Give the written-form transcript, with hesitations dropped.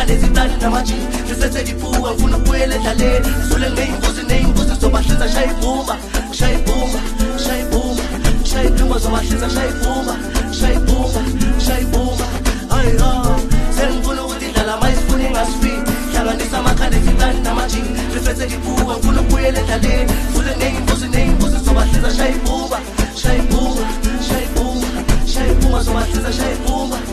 nezitani namajini Lisethe liphuka ngifuna ukubuyela endlaleni Zule ney'mbuzi zobahlinza shayibhumba Shayibhumba, shayibhumba, shayibhumba zobahlinza shayibhumba Shayibhumba, shayibhumba Hayi ha, sengifuna ukuthi indlala mayisifuna ingasifiki Hlanganisa amakhanda ezitani namajini Lisethe liphuka ngifuna ukubuyela endlaleni Zule ney'mbuzi zobahlinza shayibhumba Shayibhumba, shayibhumba, shayibhumba zobahlinza shayibhumba